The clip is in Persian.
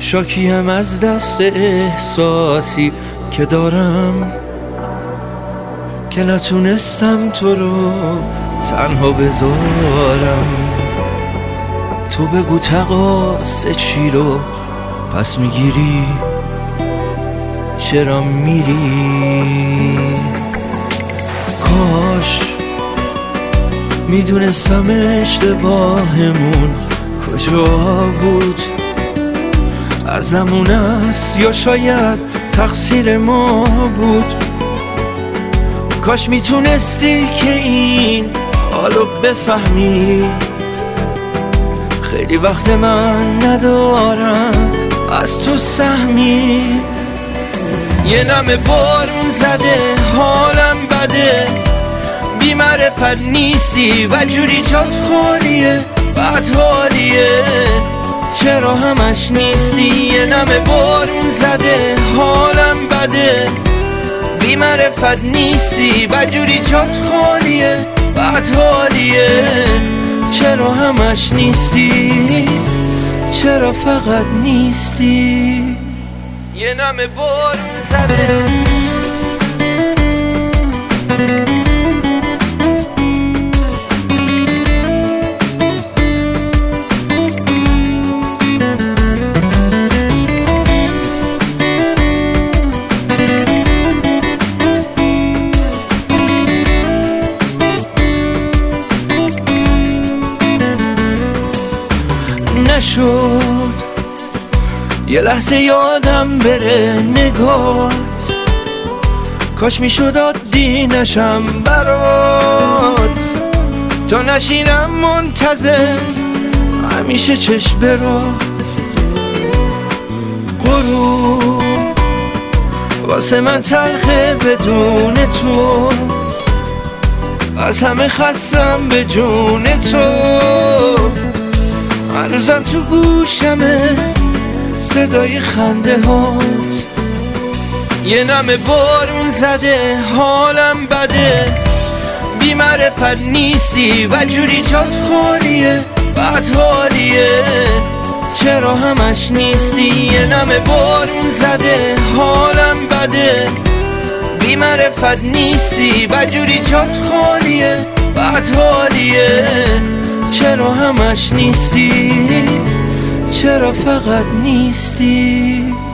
شاکیم از دست احساسی که دارم، که نتونستم تو رو تنها بذارم. تو بگو تقاص چی رو پس میگیری، چرا میری؟ کاش میدونستم اشتباهمون کجا بود، ازمون است یا شاید تقصیر ما بود. کاش میتونستی که این حالو بفهمی، خیلی وقت من ندارم از تو سهمی. یه نمه بارون زده حالم بده، بی معرفت نیستی و جوری جات خالیه، بد حالیه. چرا همش نیستی؟ یه نمه بارون زده حالم بده، بی معرفت نیستی و جوری جات خالیه، بد حالیه. چرا همش نیستی؟ چرا فقط نیستی؟ یه نمه بارون زده. نشد یه لحظه یادم بره نگات، کاش میشد عادی نشم برات، تا نشینم منتظر همیشه چشم برات. غروب واسه من تلخه بدون تو، از همه خستم به جون تو. هنوزم تو گوشمه صدای خنده هات. یه نمه بارون زده حالم بده، بی معرفت نیستی و جوری جات خالیه، بد حالیه. چرا همش نیستی؟ یه نمه بارون زده حالم بده، بی معرفت نیستی و جوری جات خالیه، بد حالیه. چرا همش نیستی؟ چرا فقط نیستی؟